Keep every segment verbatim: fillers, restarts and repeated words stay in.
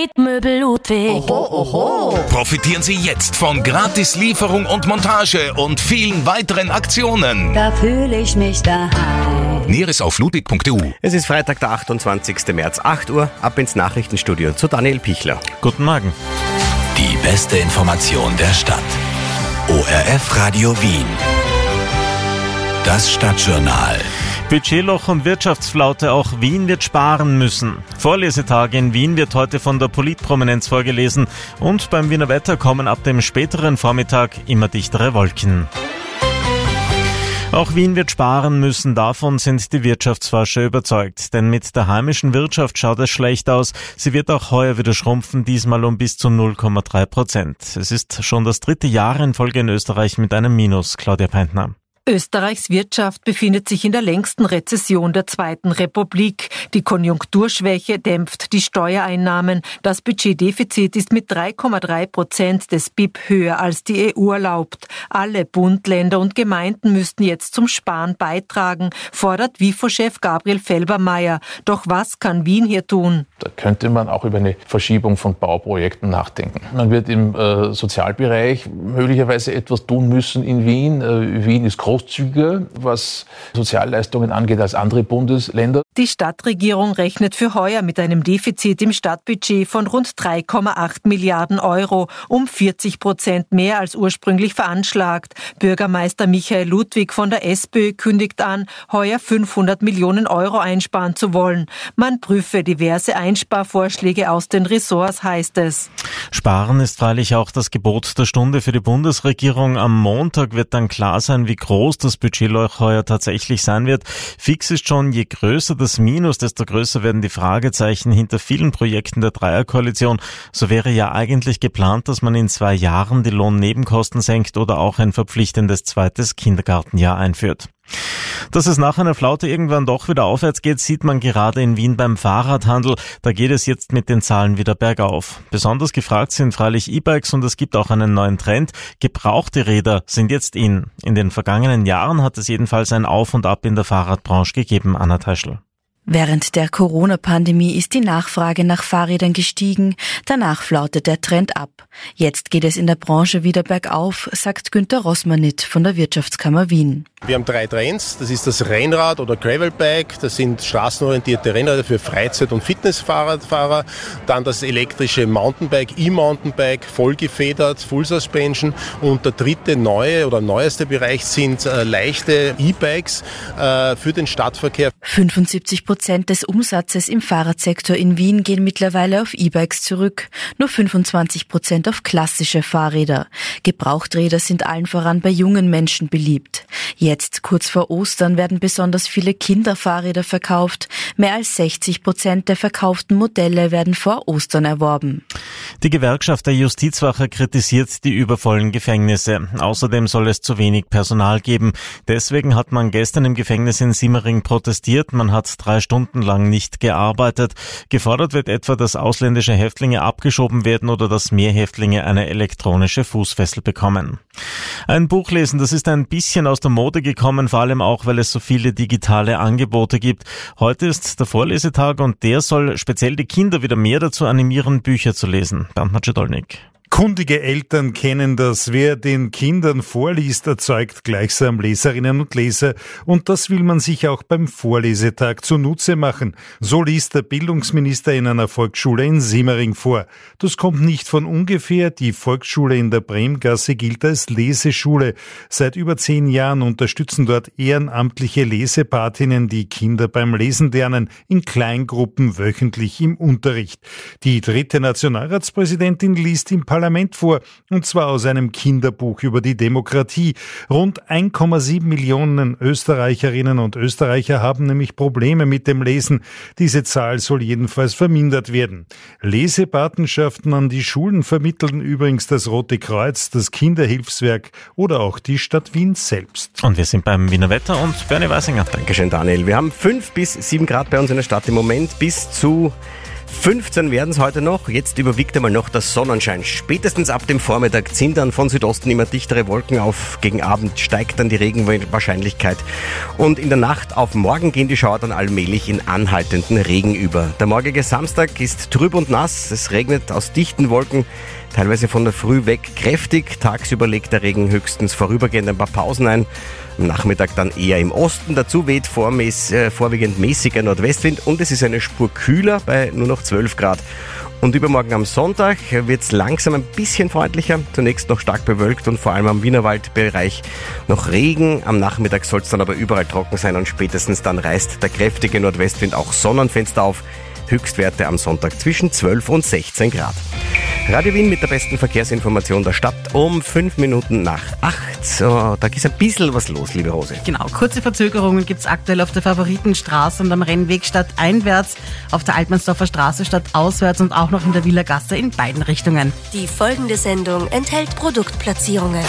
Fred Möbel Ludwig. Oho, oho. Profitieren Sie jetzt von Gratislieferung und Montage und vielen weiteren Aktionen. Da fühle ich mich daheim. Näheres auf ludwig punkt e u. Es ist Freitag, der achtundzwanzigster März, acht Uhr, ab ins Nachrichtenstudio zu Daniel Pichler. Guten Morgen. Die beste Information der Stadt. O R F Radio Wien. Das Stadtjournal. Budgetloch und Wirtschaftsflaute, auch Wien wird sparen müssen. Vorlesetag in Wien wird heute von der Politprominenz vorgelesen und beim Wiener Wetter kommen ab dem späteren Vormittag immer dichtere Wolken. Auch Wien wird sparen müssen, davon sind die Wirtschaftsforscher überzeugt. Denn mit der heimischen Wirtschaft schaut es schlecht aus. Sie wird auch heuer wieder schrumpfen, diesmal um bis zu null Komma drei Prozent. Es ist schon das dritte Jahr in Folge in Österreich mit einem Minus. Claudia Peintner. Österreichs Wirtschaft befindet sich in der längsten Rezession der Zweiten Republik. Die Konjunkturschwäche dämpft die Steuereinnahmen. Das Budgetdefizit ist mit drei Komma drei Prozent des B I P höher als die E U erlaubt. Alle Bund, Länder und Gemeinden müssten jetzt zum Sparen beitragen, fordert WIFO-Chef Gabriel Felbermayr. Doch was kann Wien hier tun? Da könnte man auch über eine Verschiebung von Bauprojekten nachdenken. Man wird im äh, Sozialbereich möglicherweise etwas tun müssen in Wien. Äh, Wien ist großzügiger, was Sozialleistungen angeht, als andere Bundesländer. Die Stadtregierung rechnet für heuer mit einem Defizit im Stadtbudget von rund drei Komma acht Milliarden Euro, um vierzig Prozent mehr als ursprünglich veranschlagt. Bürgermeister Michael Ludwig von der SPÖ kündigt an, heuer fünfhundert Millionen Euro einsparen zu wollen. Man prüfe diverse Einsparvorschläge aus den Ressorts, heißt es. Sparen ist freilich auch das Gebot der Stunde für die Bundesregierung. Am Montag wird dann klar sein, wie groß das Budgetloch heuer tatsächlich sein wird. Fix ist schon, je größer das Minus, desto größer werden die Fragezeichen hinter vielen Projekten der Dreierkoalition. So wäre ja eigentlich geplant, dass man in zwei Jahren die Lohnnebenkosten senkt oder auch ein verpflichtendes zweites Kindergartenjahr einführt. Dass es nach einer Flaute irgendwann doch wieder aufwärts geht, sieht man gerade in Wien beim Fahrradhandel. Da geht es jetzt mit den Zahlen wieder bergauf. Besonders gefragt sind freilich E-Bikes und es gibt auch einen neuen Trend. Gebrauchte Räder sind jetzt in. In den vergangenen Jahren hat es jedenfalls ein Auf und Ab in der Fahrradbranche gegeben, Anna Teischl. Während der Corona-Pandemie ist die Nachfrage nach Fahrrädern gestiegen, danach flautet der Trend ab. Jetzt geht es in der Branche wieder bergauf, sagt Günter Rossmanit von der Wirtschaftskammer Wien. Wir haben drei Trends, das ist das Rennrad oder Gravelbike, das sind straßenorientierte Rennräder für Freizeit- und Fitnessfahrradfahrer, dann das elektrische Mountainbike, E-Mountainbike, vollgefedert, Full Suspension und der dritte neue oder neueste Bereich sind äh, leichte E-Bikes äh, für den Stadtverkehr. fünfundsiebzig Prozent des Umsatzes im Fahrradsektor in Wien gehen mittlerweile auf E-Bikes zurück, nur fünfundzwanzig Prozent auf klassische Fahrräder. Gebrauchträder sind allen voran bei jungen Menschen beliebt. Jetzt, kurz vor Ostern, werden besonders viele Kinderfahrräder verkauft. Mehr als sechzig Prozent der verkauften Modelle werden vor Ostern erworben. Die Gewerkschaft der Justizwache kritisiert die übervollen Gefängnisse. Außerdem soll es zu wenig Personal geben. Deswegen hat man gestern im Gefängnis in Simmering protestiert. Man hat drei Stunden lang nicht gearbeitet. Gefordert wird etwa, dass ausländische Häftlinge abgeschoben werden oder dass mehr Häftlinge eine elektronische Fußfessel bekommen. Ein Buch lesen, das ist ein bisschen aus der Mode gekommen, vor allem auch, weil es so viele digitale Angebote gibt. Heute ist der Vorlesetag und der soll speziell die Kinder wieder mehr dazu animieren, Bücher zu lesen. Bernd Macedolnik. Kundige Eltern kennen das. Wer den Kindern vorliest, erzeugt gleichsam Leserinnen und Leser. Und das will man sich auch beim Vorlesetag zunutze machen. So liest der Bildungsminister in einer Volksschule in Simmering vor. Das kommt nicht von ungefähr. Die Volksschule in der Bremgasse gilt als Leseschule. Seit über zehn Jahren unterstützen dort ehrenamtliche Lesepatinnen die Kinder beim Lesen lernen, in Kleingruppen wöchentlich im Unterricht. Die dritte Nationalratspräsidentin liest im Parlament vor, und zwar aus einem Kinderbuch über die Demokratie. Rund eins Komma sieben Millionen Österreicherinnen und Österreicher haben nämlich Probleme mit dem Lesen. Diese Zahl soll jedenfalls vermindert werden. Lesepatenschaften an die Schulen vermitteln übrigens das Rote Kreuz, das Kinderhilfswerk oder auch die Stadt Wien selbst. Und wir sind beim Wiener Wetter und Bernie Weisinger. Dankeschön, Daniel. Wir haben fünf bis sieben Grad bei uns in der Stadt im Moment, bis zu fünfzehn werden es heute noch. Jetzt überwiegt einmal noch der Sonnenschein. Spätestens ab dem Vormittag ziehen dann von Südosten immer dichtere Wolken auf. Gegen Abend steigt dann die Regenwahrscheinlichkeit. Und in der Nacht auf morgen gehen die Schauer dann allmählich in anhaltenden Regen über. Der morgige Samstag ist trüb und nass. Es regnet aus dichten Wolken, teilweise von der Früh weg kräftig. Tagsüber legt der Regen höchstens vorübergehend ein paar Pausen ein. Am Nachmittag dann eher im Osten. Dazu weht vormäß, äh, vorwiegend mäßiger Nordwestwind und es ist eine Spur kühler bei nur noch zwölf Grad. Und übermorgen am Sonntag wird es langsam ein bisschen freundlicher. Zunächst noch stark bewölkt und vor allem am Wienerwaldbereich noch Regen. Am Nachmittag soll es dann aber überall trocken sein und spätestens dann reißt der kräftige Nordwestwind auch Sonnenfenster auf. Höchstwerte am Sonntag zwischen zwölf und sechzehn Grad. Radio Wien mit der besten Verkehrsinformation der Stadt um fünf Minuten nach acht. So, da ist ein bisschen was los, liebe Rose. Genau, kurze Verzögerungen gibt es aktuell auf der Favoritenstraße und am Rennweg stadteinwärts, auf der Altmannsdorfer Straße stadtauswärts und auch noch in der Wieler Gasse in beiden Richtungen. Die folgende Sendung enthält Produktplatzierungen.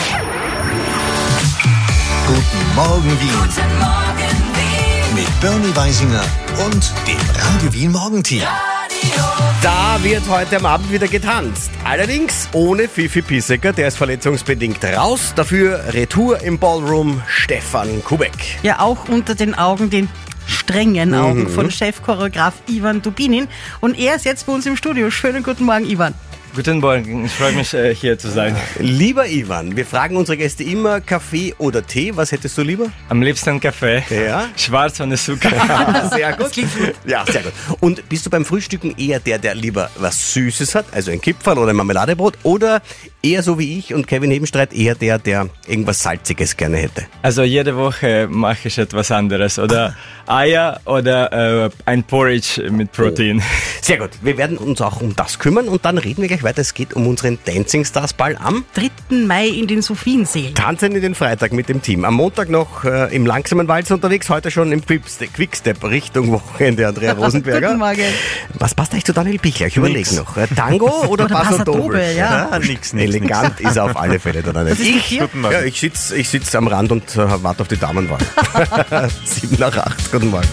Guten Morgen Wien. Guten Morgen Wien. Mit Bernie Weisinger und dem Radio Wien Morgenteam. Da wird heute am Abend wieder getanzt. Allerdings ohne Fifi Pissecker, der ist verletzungsbedingt raus. Dafür Retour im Ballroom Stefan Kubek. Ja, auch unter den Augen, den strengen Augen mhm. von Chefchoreograf Ivan Dubinin. Und er ist jetzt bei uns im Studio. Schönen guten Morgen, Ivan. Guten Morgen, ich freue mich, äh, hier zu sein. Lieber Ivan, wir fragen unsere Gäste immer Kaffee oder Tee. Was hättest du lieber? Am liebsten Kaffee. Ja. Schwarz ohne Zucker. Sehr gut. gut. Ja, sehr gut. Und bist du beim Frühstücken eher der, der lieber was Süßes hat, also ein Kipferl oder ein Marmeladebrot, oder eher so wie ich und Kevin Hebenstreit eher der, der irgendwas Salziges gerne hätte? Also jede Woche mache ich etwas anderes. Oder Eier oder äh, ein Porridge mit Protein. Oh. Sehr gut. Wir werden uns auch um das kümmern und dann reden wir gleich weiter. Es geht um unseren Dancing Stars Ball am dritten Mai in den Sophiensälen. Tanzen in den Freitag mit dem Team. Am Montag noch äh, im langsamen Walz unterwegs, heute schon im Quickstep Richtung Wochenende, Andrea Rosenberger. Guten Morgen. Was passt eigentlich zu Daniel Bichler? Ich überlege noch. Äh, Tango oder, oder Paso Doble? Ja. Ja, nix, nix. Elegant ist er auf alle Fälle. Oder nicht? Ich, ja, ich sitze ich sitz am Rand und äh, warte auf die Damenwahl. Sieben nach acht. Guten Morgen.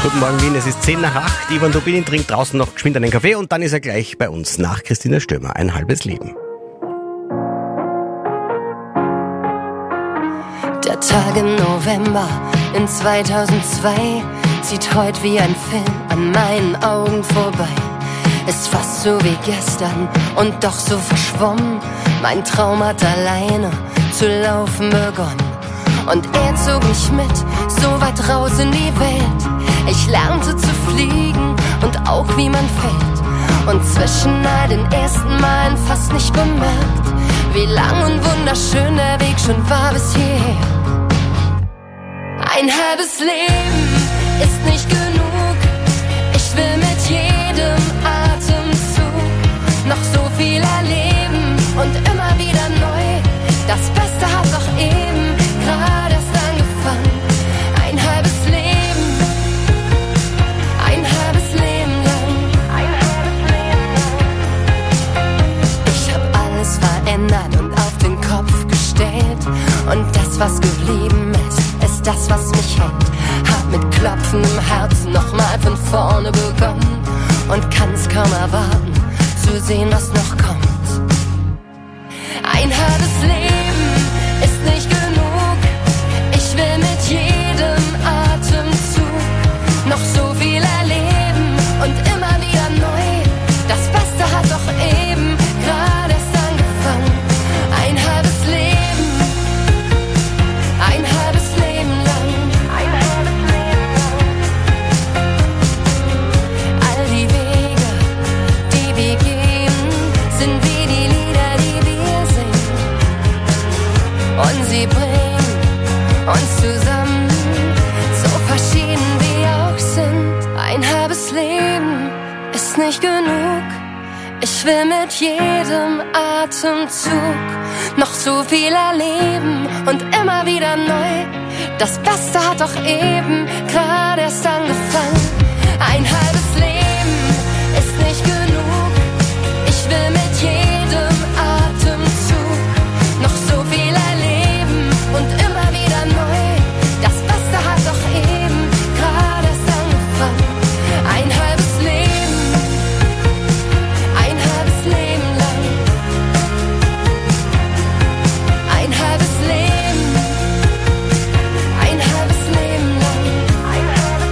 Guten Morgen Wien, es ist zehn nach acht. Ivan Dubinin trinkt draußen noch geschwind einen Kaffee und dann ist er gleich bei uns nach Christina Stürmer. Ein halbes Leben. Der Tag im November in zweitausendzwei zieht heute wie ein Film an meinen Augen vorbei. Ist fast so wie gestern und doch so verschwommen. Mein Traum hat alleine zu laufen begonnen. Und er zog mich mit, so weit raus in die Welt. Ich lernte zu fliegen und auch wie man fällt. Und zwischen all den ersten Malen fast nicht bemerkt, wie lang und wunderschön der Weg schon war bis hierher. Ein halbes Leben ist nicht genug. Ich will mit jedem Atemzug noch so viel erleben und immer wieder neu. Das Beste hat doch eben gerade erst angefangen. Ein halbes Leben, ein halbes Leben lang. Ein halbes Leben lang. Ich hab alles verändert und auf den Kopf gestellt. Und das, was geblieben ist, ist das, was mich hält. Hab mit klopfendem Herzen nochmal von vorne begonnen und kann's kaum erwarten, zu sehen, was noch kommt. Ein halbes Leben ist nicht genug. Ich will mit jedem Atemzug noch so viel erleben und immer wieder neu. Das Beste hat doch eben gerade erst angefangen. Ein halbes Leben, ein halbes Leben lang. Ein halbes Leben lang. All die Wege, die wir gehen, sind wie die Lieder, die wir singen. Und sie bringen uns zusammen, so verschieden wir auch sind. Ein halbes Leben ist nicht genug. Ich will mit jedem Atemzug noch so viel erleben und immer wieder neu. Das Beste hat doch eben gerade erst angefangen. Ein halbes Leben ist nicht genug. Ich will mit jedem Atemzug noch so viel erleben und immer wieder neu. Das Beste hat doch eben gerade erst angefangen. Ein halbes Leben, ein halbes Leben lang. Ein halbes Leben, ein halbes Leben lang. Ein halbes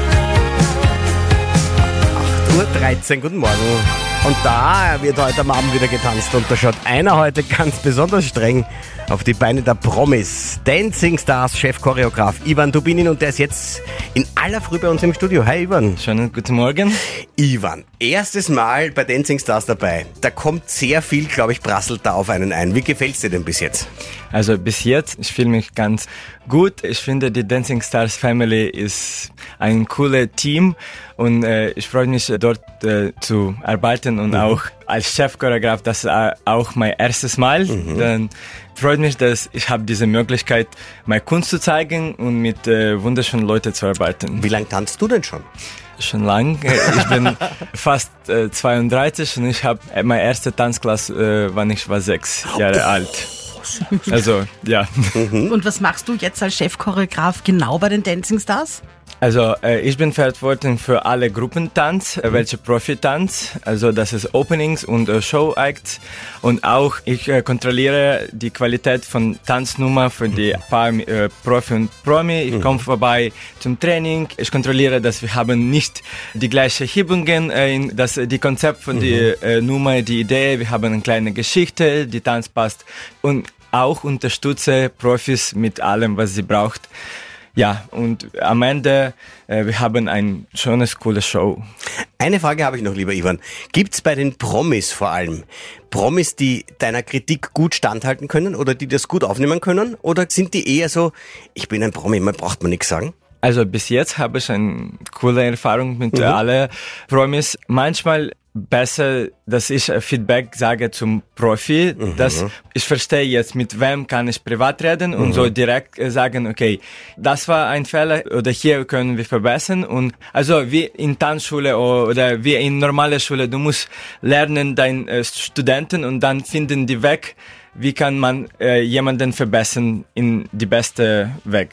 Leben lang. acht Uhr dreizehn, guten Morgen. Und da wird heute am Abend wieder getanzt und da schaut einer heute ganz besonders streng auf die Beine der Promis. Dancing Stars Chefchoreograf Ivan Dubinin und der ist jetzt in aller Früh bei uns im Studio. Hi Ivan. Schönen guten Morgen. Ivan, erstes Mal bei Dancing Stars dabei. Da kommt sehr viel, glaube ich, prasselt da auf einen ein. Wie gefällt's dir denn bis jetzt? Also bis jetzt, ich fühle mich ganz gut. Ich finde, die Dancing Stars Family ist ein cooles Team und äh, ich freue mich, dort äh, zu arbeiten und mhm. auch als Chefchoreograf, das ist auch mein erstes Mal. Mhm. Dann freut mich, dass ich habe diese Möglichkeit, meine Kunst zu zeigen und mit äh, wunderschönen Leuten zu arbeiten. Wie lange tanzt du denn schon? Schon lang. Ich bin fast äh, zweiunddreißig und ich habe meine erste Tanzklasse, äh, wann ich war sechs Jahre oh. alt. Also, ja. Mhm. Und was machst du jetzt als Chefchoreograf genau bei den Dancing Stars? Also äh, ich bin verantwortlich für alle Gruppentanz, äh, welche Profitanz, also das ist Openings und äh, Show-Acts und auch ich äh, kontrolliere die Qualität von Tanznummer für die paar äh, Profi und Promi. Ich komme vorbei zum Training, ich kontrolliere, dass wir haben nicht die gleichen Übungen, äh, in das die Konzept von mhm. der äh, Nummer, die Idee, wir haben eine kleine Geschichte, die Tanz passt und auch unterstütze Profis mit allem, was sie braucht. Ja, und am Ende, äh, wir haben ein schönes, cooles Show. Eine Frage habe ich noch, lieber Ivan. Gibt's bei den Promis vor allem Promis, die deiner Kritik gut standhalten können oder die das gut aufnehmen können? Oder sind die eher so, ich bin ein Promi, man braucht mir nichts sagen? Also bis jetzt habe ich eine coole Erfahrung mit mhm. allen Promis. Manchmal besser, dass ich Feedback sage zum Profi, mhm. dass ich verstehe jetzt, mit wem kann ich privat reden und mhm. so direkt sagen, okay, das war ein Fehler oder hier können wir verbessern und also wie in Tanzschule oder wie in normaler Schule, du musst lernen deinen äh, Studenten und dann finden die Weg, wie kann man äh, jemanden verbessern in die beste Weg.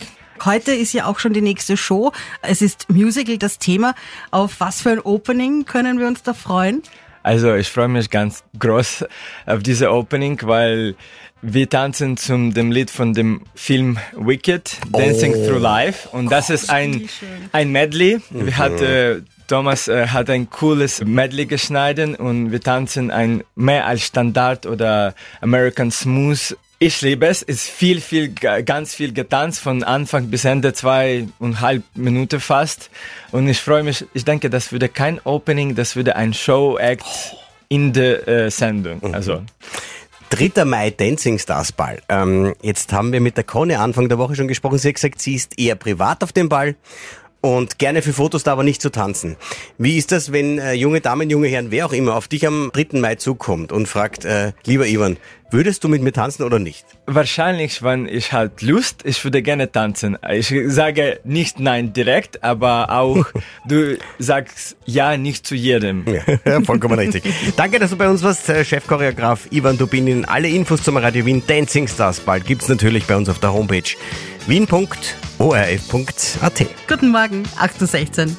Heute ist ja auch schon die nächste Show. Es ist Musical das Thema. Auf was für ein Opening können wir uns da freuen? Also ich freue mich ganz groß auf diese Opening, weil wir tanzen zum dem Lied von dem Film Wicked, Dancing oh. Through Life. Und das ist ein, ein Medley. Mhm. Wir hatten, Thomas äh, hat ein cooles Medley geschnitten und wir tanzen ein mehr als Standard oder American Smooth. Ich liebe es, es ist viel, viel, ganz viel getanzt, von Anfang bis Ende, zweieinhalb Minuten fast. Und ich freue mich, ich denke, das würde kein Opening, das würde ein Show-Act in der äh, Sendung. Mhm. Also. dritter Mai Dancing Stars Ball. Ähm, jetzt haben wir mit der Conny Anfang der Woche schon gesprochen. Sie hat gesagt, sie ist eher privat auf dem Ball und gerne für Fotos da, aber nicht zu tanzen. Wie ist das, wenn äh, junge Damen, junge Herren, wer auch immer, auf dich am dritten Mai zukommt und fragt, äh, lieber Ivan, würdest du mit mir tanzen oder nicht? Wahrscheinlich, wenn ich halt Lust, ich würde gerne tanzen. Ich sage nicht nein direkt, aber auch du sagst ja nicht zu jedem. Ja, vollkommen richtig. Danke, dass du bei uns warst, Chefchoreograf Ivan Dubinin. Alle Infos zum Radio Wien Dancing Stars Ball gibt's natürlich bei uns auf der Homepage wien punkt o r f punkt a t. Guten Morgen, acht Uhr sechzehn.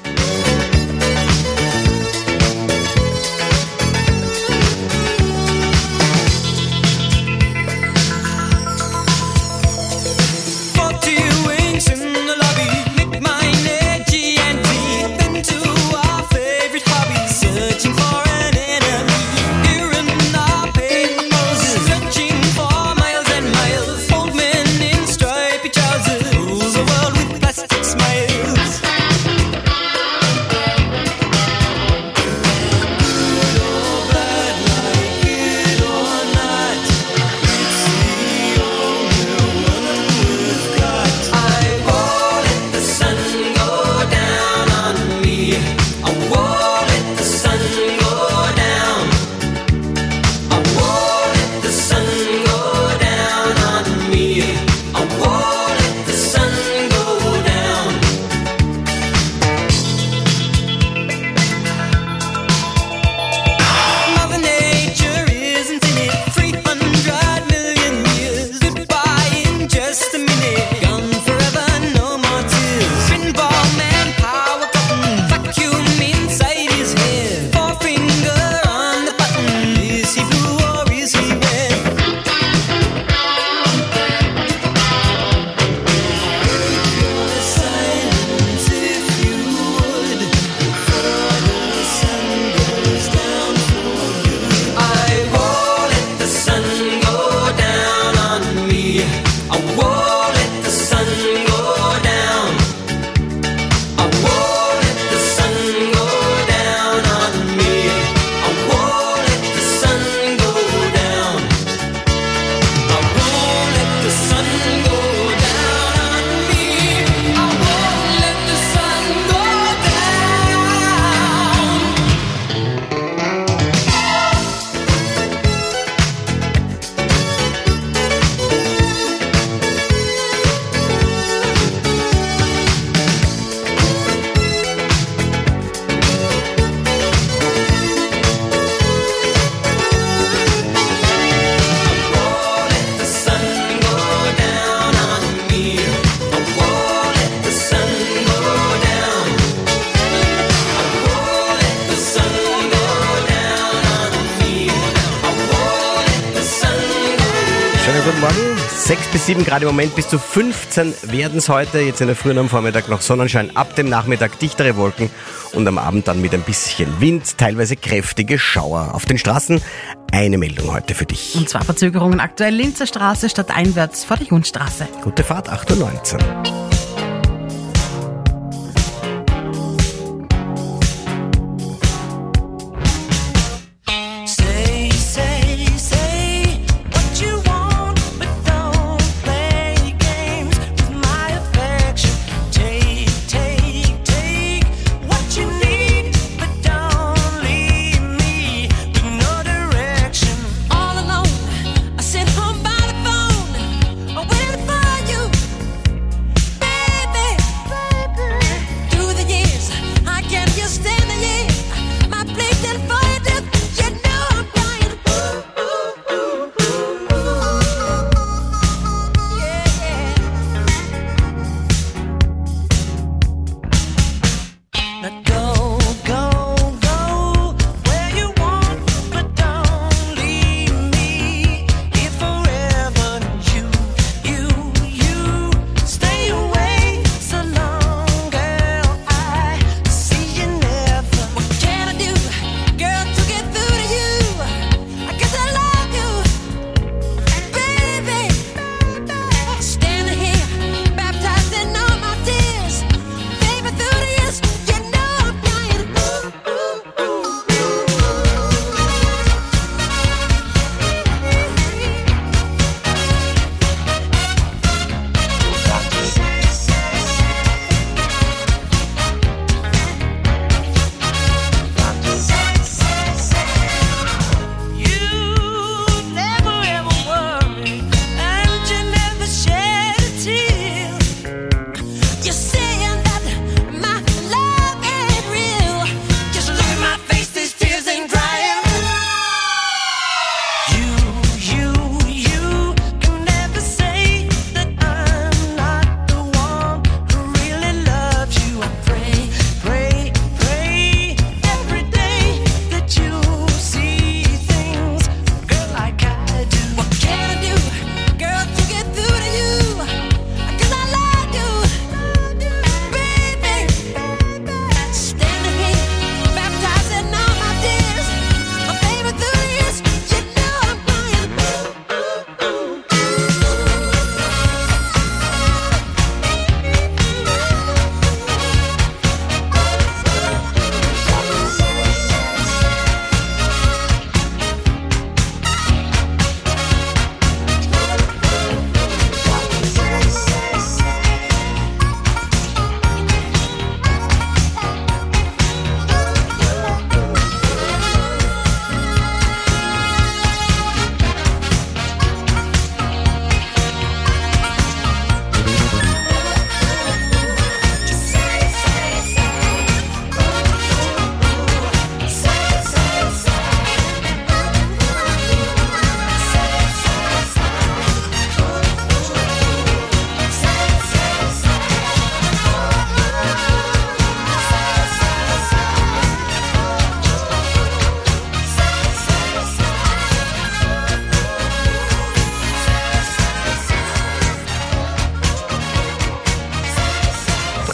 Guten Morgen. sechs bis sieben Grad im Moment, bis zu fünfzehn werden es heute. Jetzt in der Früh und am Vormittag noch Sonnenschein, ab dem Nachmittag dichtere Wolken und am Abend dann mit ein bisschen Wind, teilweise kräftige Schauer. Auf den Straßen eine Meldung heute für dich. Und zwar Verzögerungen aktuell Linzer Straße stadteinwärts vor der Junstraße. Gute Fahrt, acht Uhr neunzehn.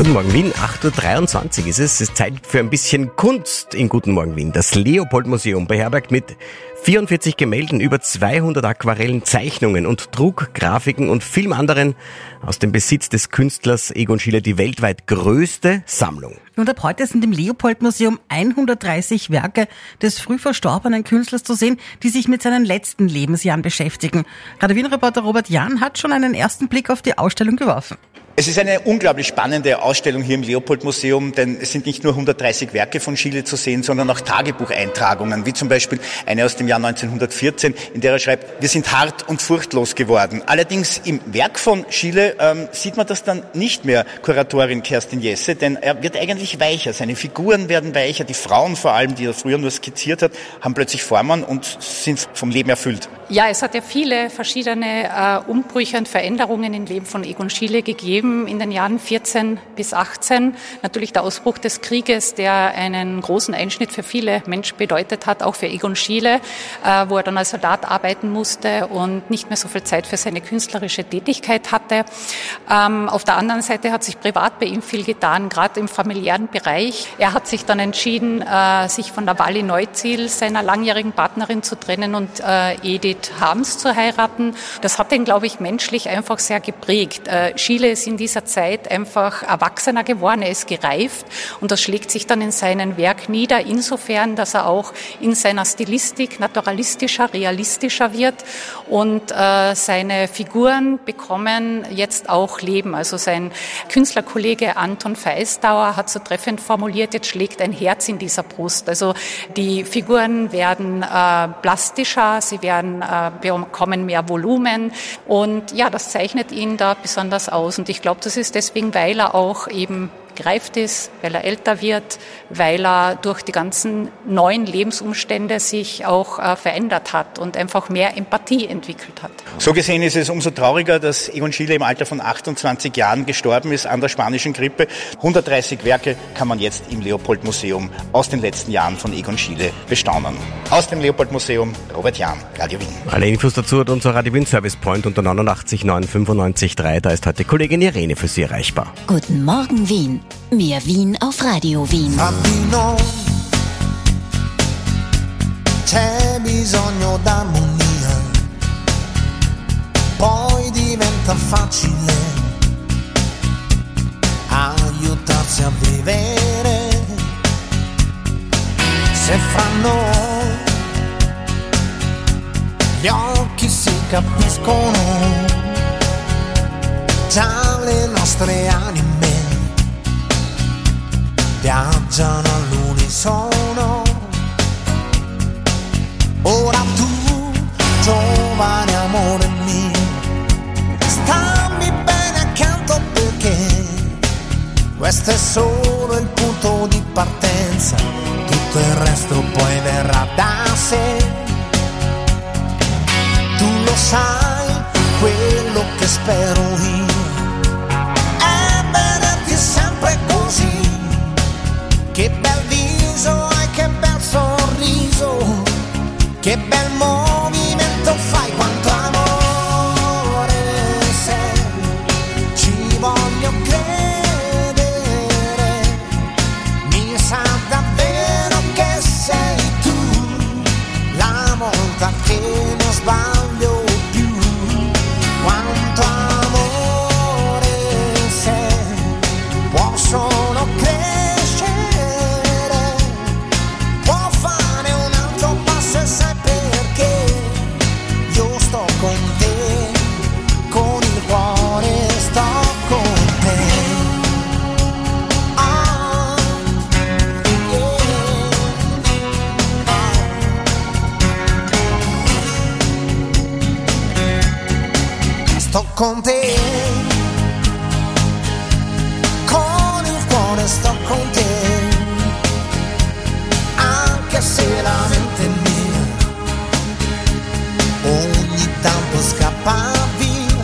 Guten Morgen Wien, acht Uhr dreiundzwanzig ist es. Es ist Zeit für ein bisschen Kunst in Guten Morgen Wien. Das Leopold-Museum beherbergt mit vierundvierzig Gemälden, über zweihundert Aquarellen, Zeichnungen und Druckgrafiken und vielem anderen aus dem Besitz des Künstlers Egon Schiele die weltweit größte Sammlung. Und ab heute sind im Leopold-Museum hundertdreißig Werke des früh verstorbenen Künstlers zu sehen, die sich mit seinen letzten Lebensjahren beschäftigen. Radio Wien-Reporter Robert Jahn hat schon einen ersten Blick auf die Ausstellung geworfen. Es ist eine unglaublich spannende Ausstellung hier im Leopold-Museum, denn es sind nicht nur hundertdreißig Werke von Schiele zu sehen, sondern auch Tagebucheintragungen, wie zum Beispiel eine aus dem Jahr neunzehnhundertvierzehn, in der er schreibt, wir sind hart und furchtlos geworden. Allerdings im Werk von Schiele ähm, sieht man das dann nicht mehr, Kuratorin Kerstin Jesse, denn er wird eigentlich weicher, seine Figuren werden weicher, die Frauen vor allem, die er früher nur skizziert hat, haben plötzlich Formen und sind vom Leben erfüllt. Ja, es hat ja viele verschiedene äh, Umbrüche und Veränderungen im Leben von Egon Schiele gegeben in den Jahren vierzehn bis achtzehn. Natürlich der Ausbruch des Krieges, der einen großen Einschnitt für viele Menschen bedeutet hat, auch für Egon Schiele, äh, wo er dann als Soldat arbeiten musste und nicht mehr so viel Zeit für seine künstlerische Tätigkeit hatte. Ähm, auf der anderen Seite hat sich privat bei ihm viel getan, gerade im familiären Bereich. Er hat sich dann entschieden, äh, sich von der Wally Neuziel, seiner langjährigen Partnerin, zu trennen und äh, Edith Harms zu heiraten. Das hat ihn, glaube ich, menschlich einfach sehr geprägt. Äh, Schiele ist in dieser Zeit einfach erwachsener geworden, er ist gereift und das schlägt sich dann in seinem Werk nieder, insofern, dass er auch in seiner Stilistik naturalistischer, realistischer wird und äh, seine Figuren bekommen jetzt auch Leben. Also sein Künstlerkollege Anton Feistauer hat so treffend formuliert, jetzt schlägt ein Herz in dieser Brust. Also die Figuren werden äh, plastischer, sie werden äh, bekommen mehr Volumen und ja, das zeichnet ihn da besonders aus. Und ich glaube, das ist deswegen, weil er auch eben gereift ist, weil er älter wird, weil er durch die ganzen neuen Lebensumstände sich auch äh, verändert hat und einfach mehr Empathie entwickelt hat. So gesehen ist es umso trauriger, dass Egon Schiele im Alter von achtundzwanzig Jahren gestorben ist an der spanischen Grippe. hundertdreißig Werke kann man jetzt im Leopold-Museum aus den letzten Jahren von Egon Schiele bestaunen. Aus dem Leopold-Museum, Robert Jahn, Radio Wien. Alle Infos dazu hat unser Radio Wien Service Point unter neunundachtzig neun fünfundneunzig drei. Da ist heute Kollegin Irene für Sie erreichbar. Guten Morgen Wien. Mehr Wien auf Radio Wien. Bambino, c'è bisogno d'armonia, poi diventa facile aiutarsi a vivere. Se fra noi gli occhi si capiscono, già le nostre anime viaggiano all'unisono. Ora tu, giovane amore mio, stammi bene accanto perché questo è solo il punto di partenza, tutto il resto poi verrà da sé. Tu lo sai, quello che spero io è vederti sempre così. Che bel viso hai, che bel sorriso, che bel movimento fai, quanto amore sei, ci voglio credere, mi sa davvero che sei tu, la volta che non sbaglio più, quanto amore sei, può solo credere. Con te, con il cuore sto con te, anche se la mente mia ogni tanto scappa via,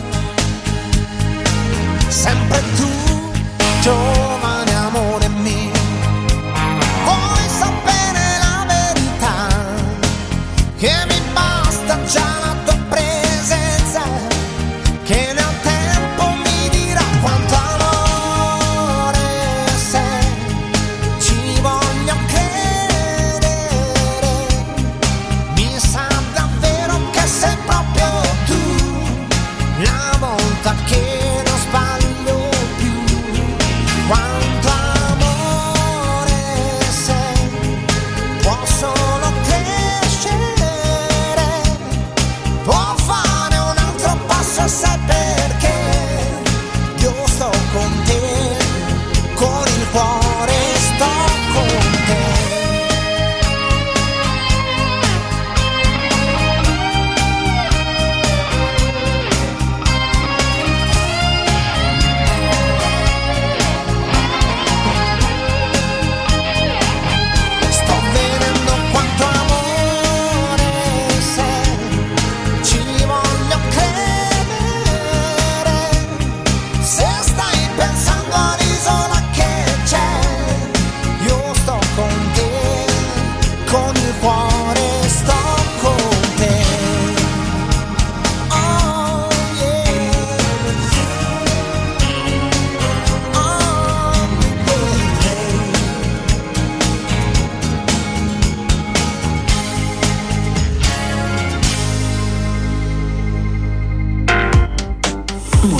sempre tu, giovane amore mio, vuoi sapere la verità, che mi basta già la tua presenza, che nel tempo mi dirà quanto amore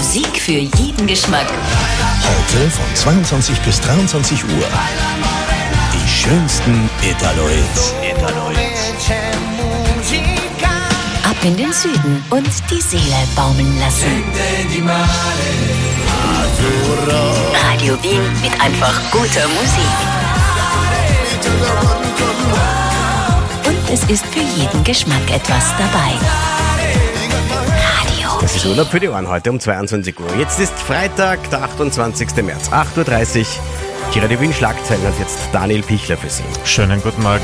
Musik für jeden Geschmack. Heute von zweiundzwanzig bis dreiundzwanzig Uhr. Die schönsten Italo-Hits. Ab in den Süden und die Seele baumeln lassen. Radio Wien mit einfach guter Musik. Und es ist für jeden Geschmack etwas dabei. Radio Das ist Urlaub für die Ohren heute um zweiundzwanzig Uhr. Jetzt ist Freitag, der achtundzwanzigster März, acht Uhr dreißig. Die Radio Wien Schlagzeilen hat jetzt Daniel Pichler für Sie. Schönen guten Morgen.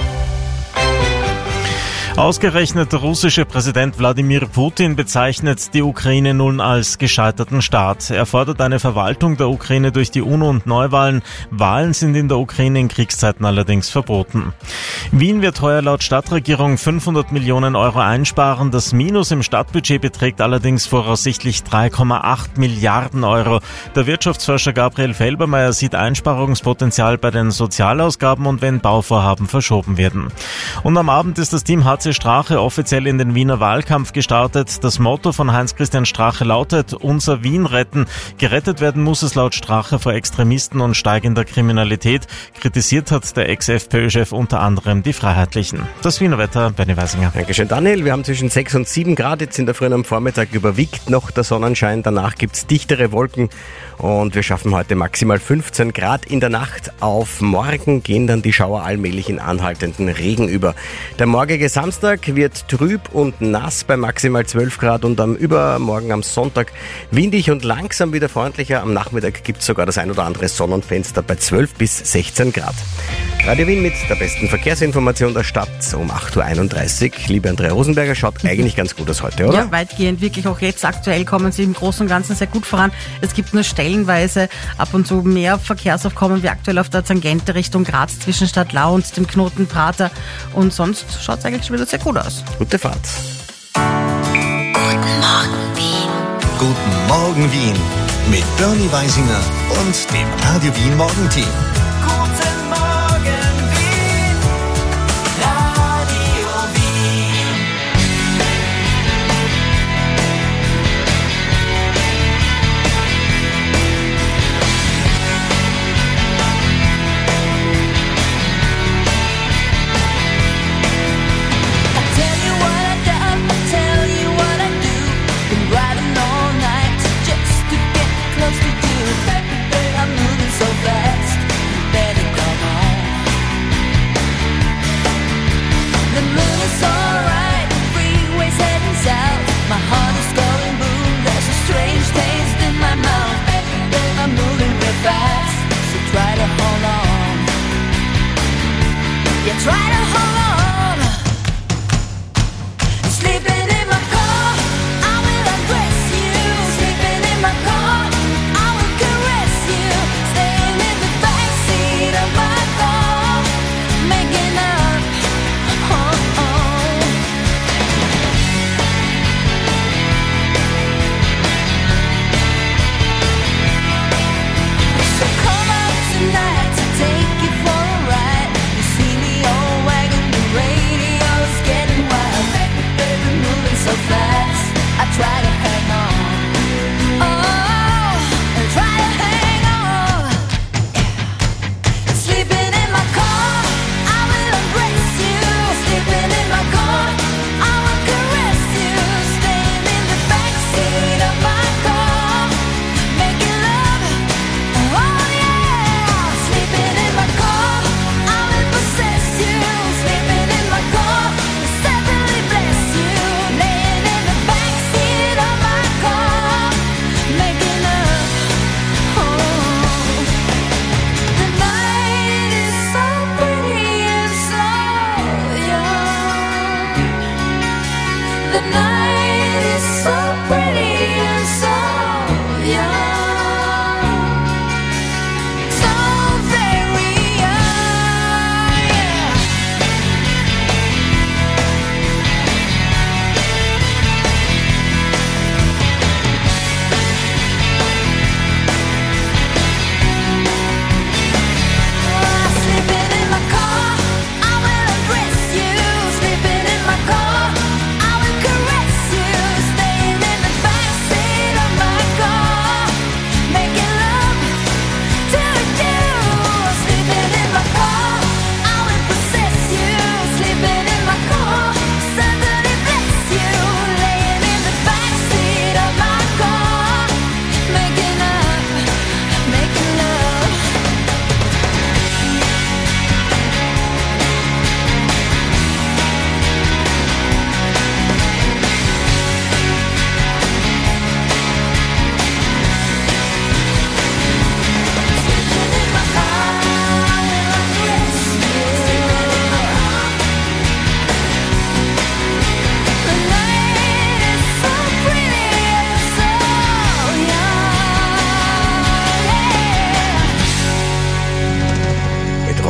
Ausgerechnet der russische Präsident Wladimir Putin bezeichnet die Ukraine nun als gescheiterten Staat. Er fordert eine Verwaltung der Ukraine durch die UNO und Neuwahlen. Wahlen sind in der Ukraine in Kriegszeiten allerdings verboten. Wien wird heuer laut Stadtregierung fünfhundert Millionen Euro einsparen. Das Minus im Stadtbudget beträgt allerdings voraussichtlich drei Komma acht Milliarden Euro. Der Wirtschaftsforscher Gabriel Felbermeier sieht Einsparungspotenzial bei den Sozialausgaben und wenn Bauvorhaben verschoben werden. Und am Abend ist das Team H C Strache offiziell in den Wiener Wahlkampf gestartet. Das Motto von Heinz-Christian Strache lautet: Unser Wien retten. Gerettet werden muss es laut Strache vor Extremisten und steigender Kriminalität. Kritisiert hat der Ex-F P Ö-Chef unter anderem die Freiheitlichen. Das Wiener Wetter, Benny Weisinger. Dankeschön, Daniel. Wir haben zwischen sechs und sieben Grad. Jetzt in der Früh am Vormittag überwiegt noch der Sonnenschein. Danach gibt's dichtere Wolken und wir schaffen heute maximal fünfzehn Grad. In der Nacht auf morgen gehen dann die Schauer allmählich in anhaltenden Regen über. Der morgige Samstag wird trüb und nass bei maximal zwölf Grad und am Übermorgen am Sonntag windig und langsam wieder freundlicher. Am Nachmittag gibt es sogar das ein oder andere Sonnenfenster bei zwölf bis sechzehn Grad. Radio Wien mit der besten Verkehrsinformation der Stadt um acht Uhr einunddreißig. Liebe Andrea Rosenberger, schaut eigentlich ganz gut aus heute, oder? Ja, weitgehend wirklich. Auch jetzt aktuell kommen sie im Großen und Ganzen sehr gut voran. Es gibt nur stellenweise ab und zu mehr Verkehrsaufkommen wie aktuell auf der Tangente Richtung Graz zwischen Stadtlau und dem Knoten Prater. Und sonst schaut es eigentlich schon wieder sehr gut aus. Gute Fahrt. Guten Morgen, Wien. Guten Morgen, Wien. Mit Bernie Weisinger und dem Radio Wien Morgenteam. Guten Morgen, Wien. Radio Wien. I tell you what I do, I tell you what I do. Been riding all night just to get close to you. Baby, baby, I'm moving so fast.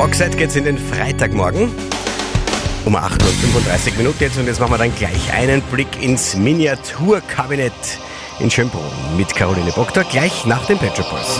Roxette geht's in den Freitagmorgen um acht Uhr fünfunddreißig Minuten jetzt und jetzt machen wir dann gleich einen Blick ins Miniaturkabinett in Schönbrunn mit Caroline Bogter, gleich nach dem Pet Shop Boys.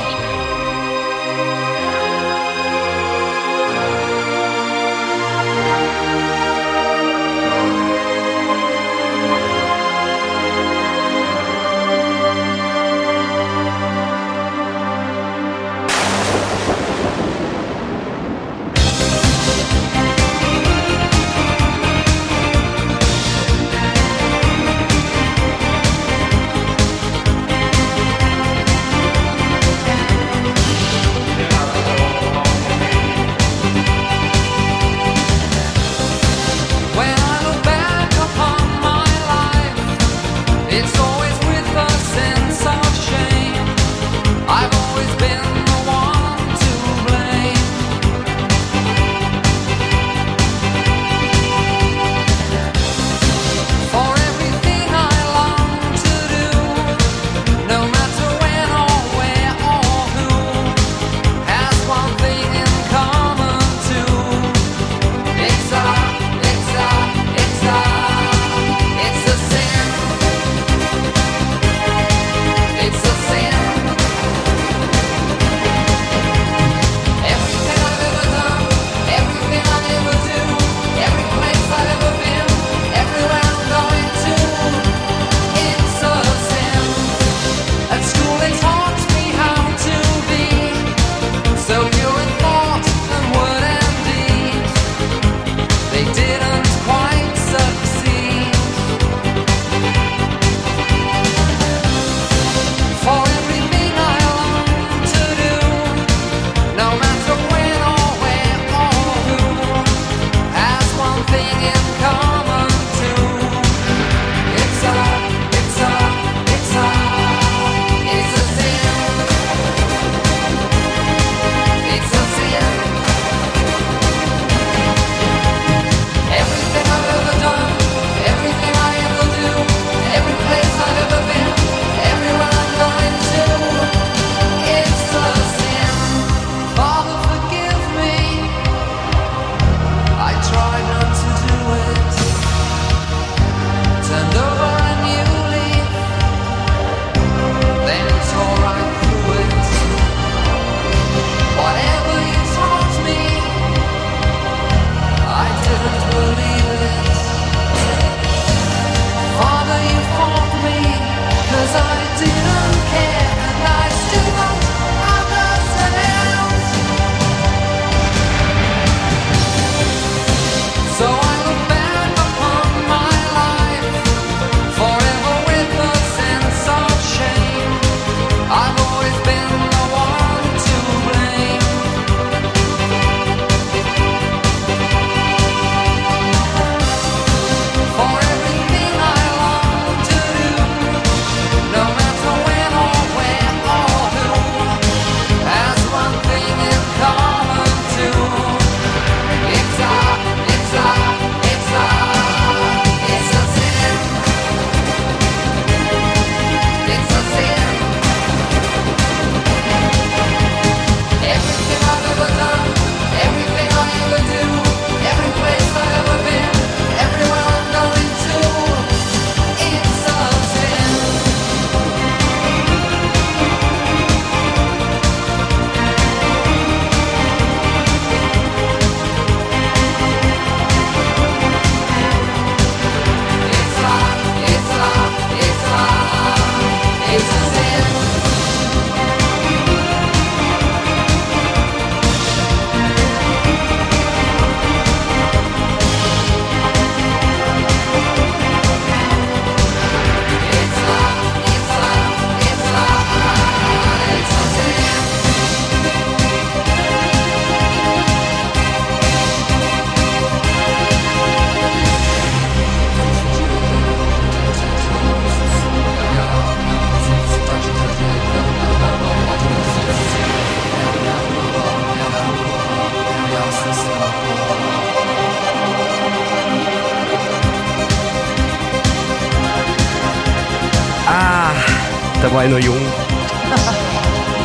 Da war ich noch jung. It's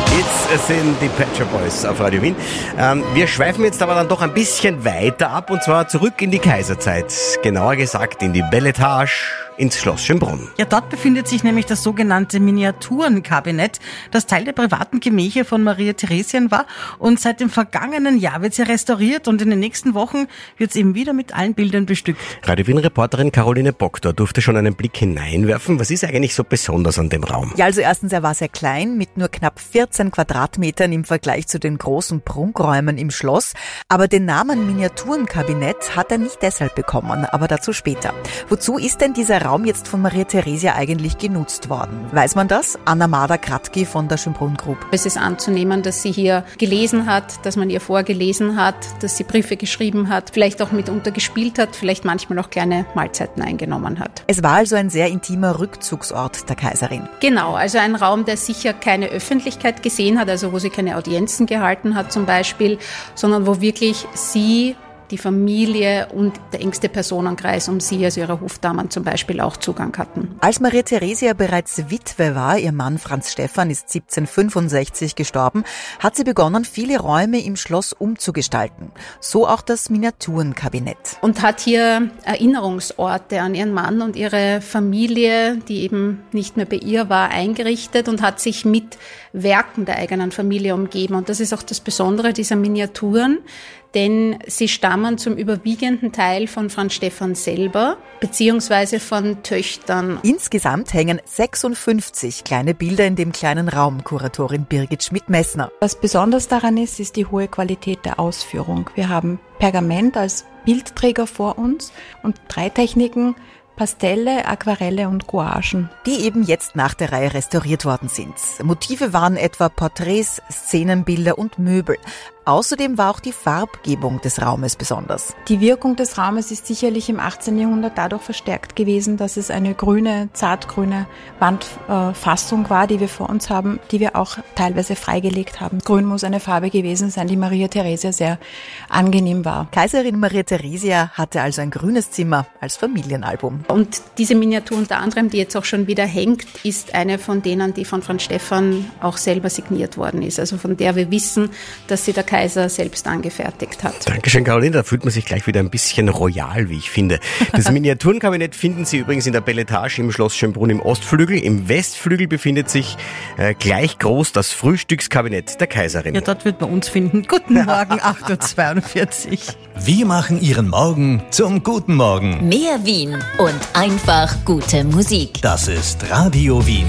Es sind die Pet Shop Boys auf Radio Wien. Ähm, wir schweifen jetzt aber dann doch ein bisschen weiter ab und zwar zurück in die Kaiserzeit. Genauer gesagt in die Belle Etage, ins Schloss Schönbrunn. Ja, dort befindet sich nämlich das sogenannte Miniaturenkabinett, das Teil der privaten Gemächer von Maria Theresien war. Und seit dem vergangenen Jahr wird sie restauriert und in den nächsten Wochen wird es eben wieder mit allen Bildern bestückt. Radio Wien-Reporterin Caroline Boktor durfte schon einen Blick hineinwerfen. Was ist eigentlich so besonders an dem Raum? Ja, also erstens, er war sehr klein, mit nur knapp vierzehn Quadratmetern im Vergleich zu den großen Prunkräumen im Schloss. Aber den Namen Miniaturenkabinett hat er nicht deshalb bekommen, aber dazu später. Wozu ist denn dieser Raum jetzt von Maria Theresia eigentlich genutzt worden? Weiß man das? Anna Mader-Kratky von der Schönbrunn Group. Es ist anzunehmen, dass sie hier gelesen hat, dass man ihr vorgelesen hat, dass sie Briefe geschrieben hat, vielleicht auch mitunter gespielt hat, vielleicht manchmal auch kleine Mahlzeiten eingenommen hat. Es war also ein sehr intimer Rückzugsort der Kaiserin. Genau, also ein Raum, der sicher keine Öffentlichkeit gesehen hat, also wo sie keine Audienzen gehalten hat zum Beispiel, sondern wo wirklich sie, die Familie und der engste Personenkreis um sie, also ihre Hofdamen zum Beispiel, auch Zugang hatten. Als Maria Theresia bereits Witwe war, ihr Mann Franz Stephan ist siebzehnhundertfünfundsechzig gestorben, hat sie begonnen, viele Räume im Schloss umzugestalten. So auch das Miniaturenkabinett. Und hat hier Erinnerungsorte an ihren Mann und ihre Familie, die eben nicht mehr bei ihr war, eingerichtet und hat sich mit Werken der eigenen Familie umgeben. Und das ist auch das Besondere dieser Miniaturen, denn sie stammen zum überwiegenden Teil von Franz Stephan selber, beziehungsweise von Töchtern. Insgesamt hängen sechsundfünfzig kleine Bilder in dem kleinen Raum, Kuratorin Birgit Schmidt-Messner. Was besonders daran ist, ist die hohe Qualität der Ausführung. Wir haben Pergament als Bildträger vor uns und drei Techniken: Pastelle, Aquarelle und Gouachen. Die eben jetzt nach der Reihe restauriert worden sind. Motive waren etwa Porträts, Szenenbilder und Möbel. Außerdem war auch die Farbgebung des Raumes besonders. Die Wirkung des Raumes ist sicherlich im achtzehnten Jahrhundert dadurch verstärkt gewesen, dass es eine grüne, zartgrüne Wandfassung war, die wir vor uns haben, die wir auch teilweise freigelegt haben. Grün muss eine Farbe gewesen sein, die Maria Theresia sehr angenehm war. Kaiserin Maria Theresia hatte also ein grünes Zimmer als Familienalbum. Und diese Miniatur unter anderem, die jetzt auch schon wieder hängt, ist eine von denen, die von Franz Stephan auch selber signiert worden ist. Also von der wir wissen, dass sie der Kaiser selbst angefertigt hat. Dankeschön, Caroline. Da fühlt man sich gleich wieder ein bisschen royal, wie ich finde. Das Miniaturenkabinett finden Sie übrigens in der Belle Etage im Schloss Schönbrunn im Ostflügel. Im Westflügel befindet sich äh, gleich groß das Frühstückskabinett der Kaiserin. Ja, dort wird man uns finden. Guten Morgen, acht Uhr zweiundvierzig. Wir machen Ihren Morgen zum guten Morgen. Mehr Wien und einfach gute Musik. Das ist Radio Wien.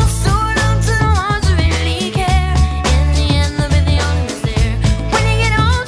When you get on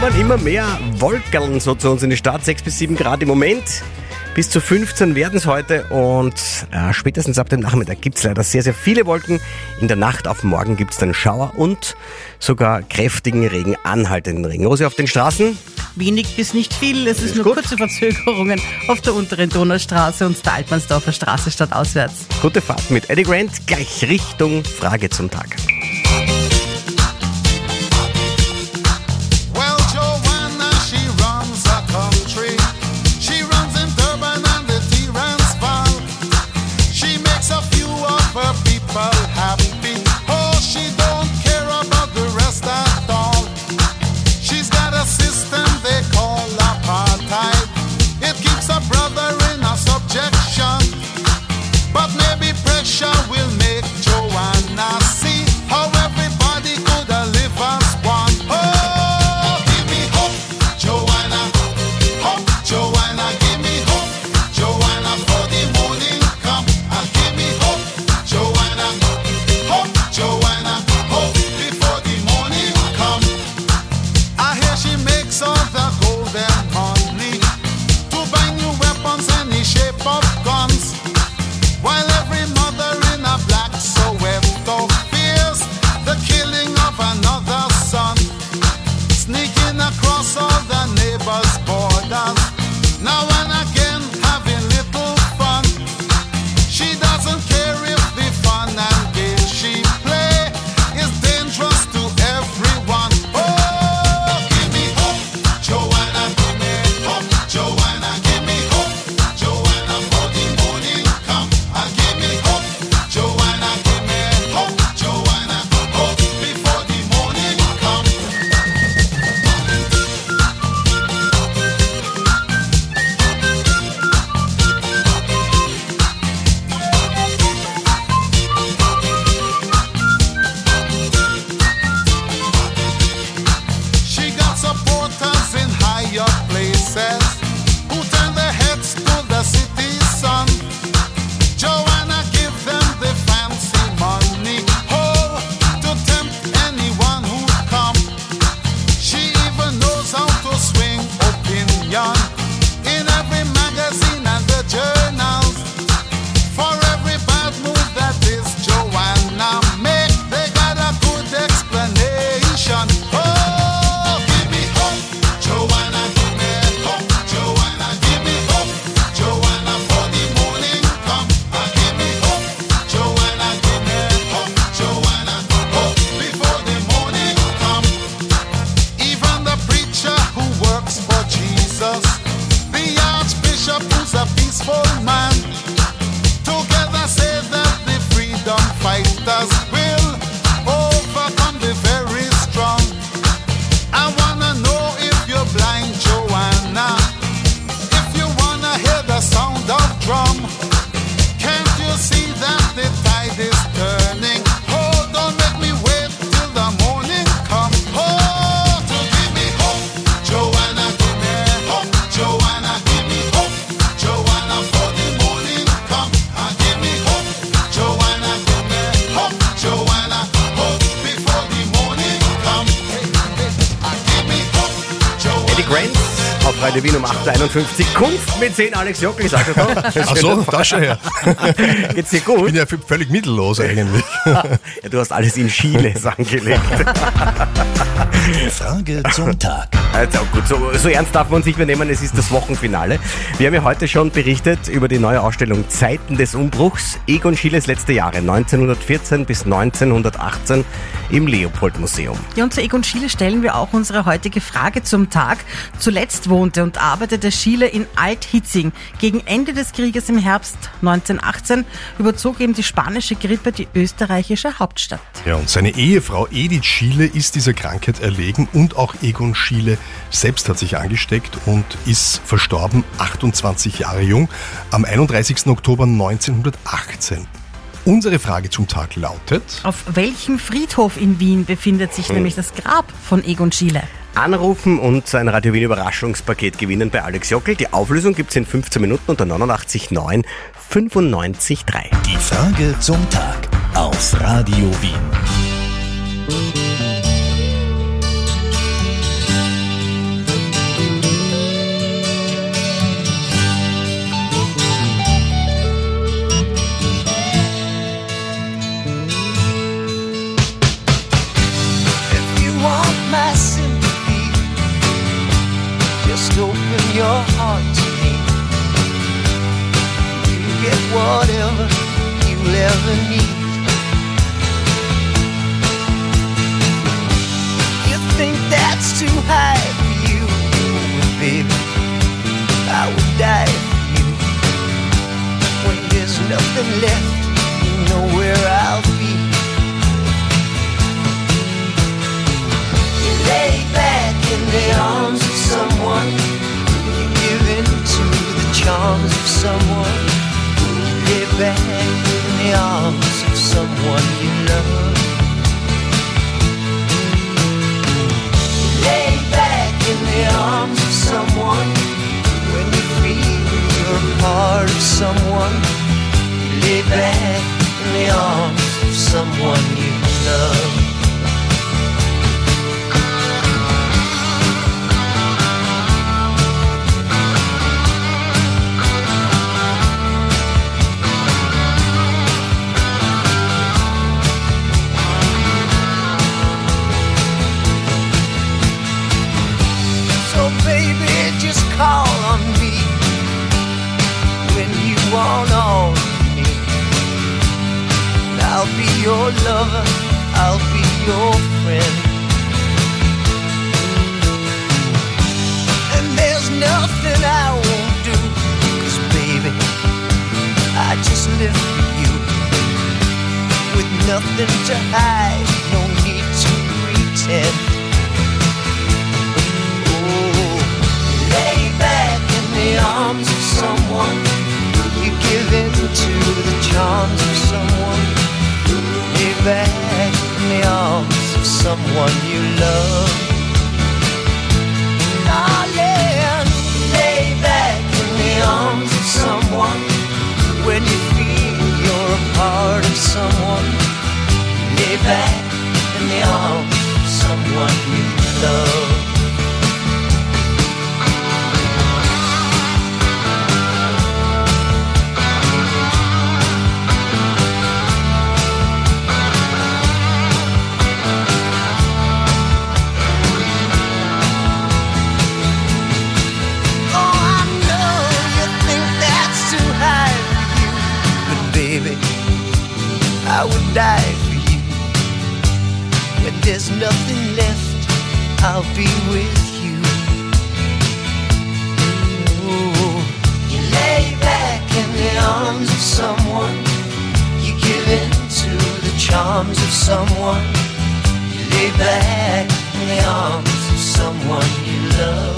kommen immer mehr Wolkerln so zu uns in die Stadt. sechs bis sieben Grad im Moment. Bis zu fünfzehn werden es heute und äh, spätestens ab dem Nachmittag gibt es leider sehr, sehr viele Wolken. In der Nacht auf morgen gibt es dann Schauer und sogar kräftigen Regen, anhaltenden Regen. Rosi, auf den Straßen? Wenig bis nicht viel. Es ist, Ist nur gut. kurze Verzögerungen auf der unteren Donaustraße und der Altmannsdorfer Straße stadtauswärts. Gute Fahrt mit Eddie Grant, gleich Richtung Frage zum Tag. Well, Joanna, she runs a country. She runs in Durban and the Transvaal. She makes a few of her people happy. Oh, she don't care about the rest at all. She's got a system they call apartheid. It keeps a brother in a subjection. But maybe pressure will make Joanna see how everybody could live as one. Oh, give me hope, Joanna. Hope, Joanna, give me hope, Joanna, for the morning come. And give me hope, Joanna. Hope, Joanna, hope before the morning come. I hear she makes all the golden money to buy new weapons, any shape of guns. While every mother in a black Soweto fears the killing of another son, sneaking across all the neighbors' borders, now and again having little fun. She doesn't care if the fun and games she play is dangerous to everyone. Oh, give me hope, Joanna, give me hope, Joanna, give me hope, Joanna, for the morning come. And give me hope, Joanna, give me hope, Joanna, hope before the morning come. She got supporters in higher places who turn their heads to the city sun. Joanna give them the fancy money, oh, to tempt anyone who come. She even knows how to swing opinion in every magazine and the journals. For every bad move that this Joanna make, they got a good explanation. Oh, give me hope, Joanna, give me hope, Joanna, give me hope, Joanna, for the morning come. And give me hope, Joanna, give me hope, Joanna, hope before the morning come. Even the preacher who works for Jesus, the archbishop who's a peaceful man, together say that the freedom fighters will overcome the very strong. I wanna know if you're blind, Joanna, if you wanna hear the sound of drum. Can't you see that the tide is turning? Oh, don't make me wait till the morning come. Oh, to give me hope, Joanna, give me hope, Joanna, give me hope, Joanna, for the morning come. And give me hope, Joanna, give me hope, Joanna, hope before the morning come. Hey, hey, and give me hope, Joanna. Eddie Grant auf Radio Wien um acht Uhr einundfünfzig. Kunst mit zehn, Alex Jockel ist auch schon da. Ach so, da schon her. Geht's dir gut? Ich bin ja v- völlig mittellos eigentlich. Ja, du hast alles in Chiles angelegt. Die Frage zum Tag. Also gut, so, so ernst darf man uns nicht mehr nehmen, es ist das Wochenfinale. Wir haben ja heute schon berichtet über die neue Ausstellung Zeiten des Umbruchs, Egon Schieles letzte Jahre, neunzehnhundertvierzehn bis neunzehnhundertachtzehn im Leopold-Museum. Ja, und zu Egon Schiele stellen wir auch unsere heutige Frage zum Tag. Zuletzt wohnte und arbeitete Schiele in Alt-Hitzing. Gegen Ende des Krieges im Herbst neunzehnhundertachtzehn überzog eben die spanische Grippe die österreichische Hauptstadt. Ja, und seine Ehefrau Edith Schiele ist dieser Krankheit erlegen und auch Egon Schiele selbst hat sich angesteckt und ist verstorben, achtundzwanzig Jahre jung, am einunddreißigsten Oktober neunzehnhundertachtzehn. Unsere Frage zum Tag lautet: Auf welchem Friedhof in Wien befindet sich Hm. nämlich das Grab von Egon Schiele? Anrufen und ein Radio Wien Überraschungspaket gewinnen bei Alex Jockel. Die Auflösung gibt's in fünfzehn Minuten unter neunundachtzig neun fünfundneunzig drei. Die Frage zum Tag auf Radio Wien. Just open your heart to me. You get whatever you'll ever need. You think that's too high for you, baby, I would die for you. When there's nothing left, you know where I'll be. You lay back in the arms of someone, you give in to the charms of someone. You lay back in the arms of someone you love. You lay back in the arms of someone when you feel you're a part of someone. You lay back in the arms of someone you love. Call on me when you want all of me. I'll be your lover, I'll be your friend. And there's nothing I won't do, 'cause baby, I just live for you. With nothing to hide, no need to pretend. Lay back in the arms of someone, you give in to the charms of someone. Lay back in the arms of someone you love. Darling, lay back in the arms of someone when you feel you're a part of someone. Lay back in the arms of someone you love. I would die for you. When there's nothing left, I'll be with you. Ooh. You lay back in the arms of someone, you give in to the charms of someone. You lay back in the arms of someone you love.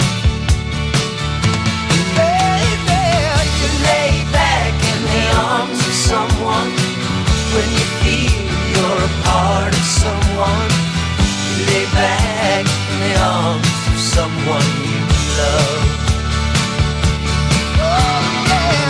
Baby, you lay back in the arms of someone when you feel you're a part of someone. You lay back in the arms of someone you love. Oh yeah.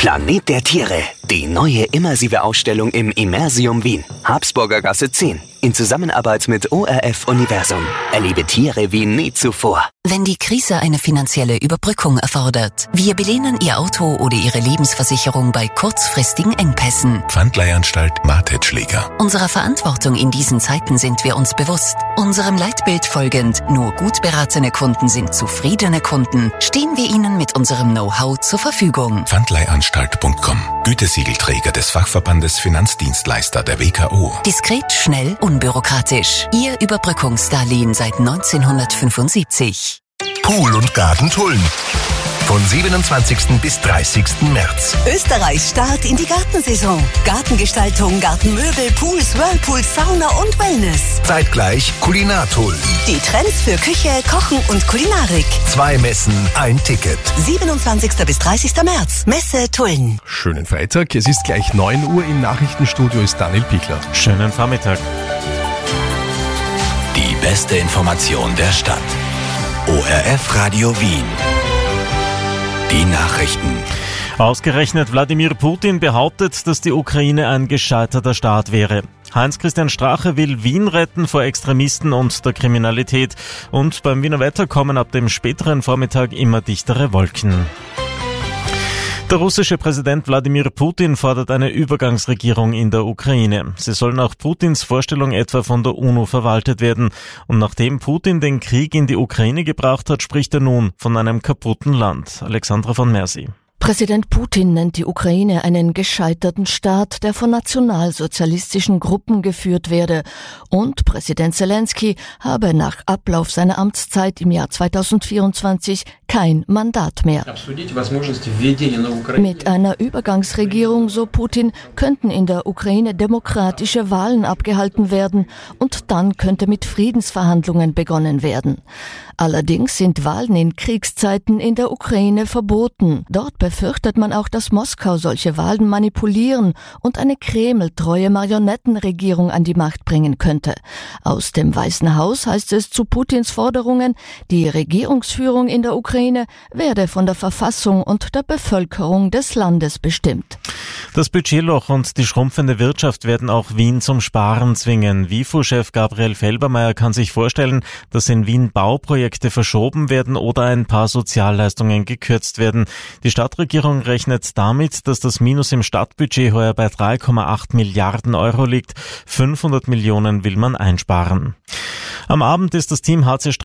Planet der Tiere, die neue immersive Ausstellung im Immersium Wien, Habsburger Gasse zehn, in Zusammenarbeit mit O R F Universum. Erlebe Tiere wie nie zuvor. Wenn die Krise eine finanzielle Überbrückung erfordert, wir belehnen Ihr Auto oder Ihre Lebensversicherung bei kurzfristigen Engpässen. Pfandleihanstalt Martetschläger. Unserer Verantwortung in diesen Zeiten sind wir uns bewusst. Unserem Leitbild folgend, nur gut beratene Kunden sind zufriedene Kunden, stehen wir Ihnen mit unserem Know-how zur Verfügung. Pfandleihanstalt punkt com. Gütesiegelträger des Fachverbandes Finanzdienstleister der W K O. Diskret, schnell, unbürokratisch. Ihr Überbrückungsdarlehen seit neunzehnhundertfünfundsiebzig. Pool und Garten Tulln. Von siebenundzwanzigsten bis dreißigsten März. Österreichs Start in die Gartensaison. Gartengestaltung, Gartenmöbel, Pools, Whirlpools, Sauna und Wellness. Zeitgleich Kulinar-Tulln. Die Trends für Küche, Kochen und Kulinarik. Zwei Messen, ein Ticket. siebenundzwanzigsten bis dreißigsten März. Messe Tulln. Schönen Freitag. Es ist gleich neun Uhr. Im Nachrichtenstudio ist Daniel Pichler. Schönen Vormittag. Die beste Information der Stadt. O R F Radio Wien. Die Nachrichten. Ausgerechnet Wladimir Putin behauptet, dass die Ukraine ein gescheiterter Staat wäre. Heinz-Christian Strache will Wien retten vor Extremisten und der Kriminalität. Und beim Wiener Wetter kommen ab dem späteren Vormittag immer dichtere Wolken. Der russische Präsident Wladimir Putin fordert eine Übergangsregierung in der Ukraine. Sie soll nach Putins Vorstellung etwa von der UNO verwaltet werden. Und nachdem Putin den Krieg in die Ukraine gebracht hat, spricht er nun von einem kaputten Land. Alexandra von Mersi. Präsident Putin nennt die Ukraine einen gescheiterten Staat, der von nationalsozialistischen Gruppen geführt werde. Und Präsident Zelensky habe nach Ablauf seiner Amtszeit im Jahr zweitausendvierundzwanzig kein Mandat mehr. Mit einer Übergangsregierung, so Putin, könnten in der Ukraine demokratische Wahlen abgehalten werden und dann könnte mit Friedensverhandlungen begonnen werden. Allerdings sind Wahlen in Kriegszeiten in der Ukraine verboten. Dort befürchtet man auch, dass Moskau solche Wahlen manipulieren und eine Kreml-treue Marionettenregierung an die Macht bringen könnte. Aus dem Weißen Haus heißt es zu Putins Forderungen, die Regierungsführung in der Ukraine werde von der Verfassung und der Bevölkerung des Landes bestimmt. Das Budgetloch und die schrumpfende Wirtschaft werden auch Wien zum Sparen zwingen. W I F O-Chef Gabriel Felbermeier kann sich vorstellen, dass in Wien Bauprojekte verschoben werden oder ein paar Sozialleistungen gekürzt werden. Die Stadtregierung rechnet damit, dass das Minus im Stadtbudget heuer bei drei Komma acht Milliarden Euro liegt. fünfhundert Millionen will man einsparen. Am Abend ist das Team H C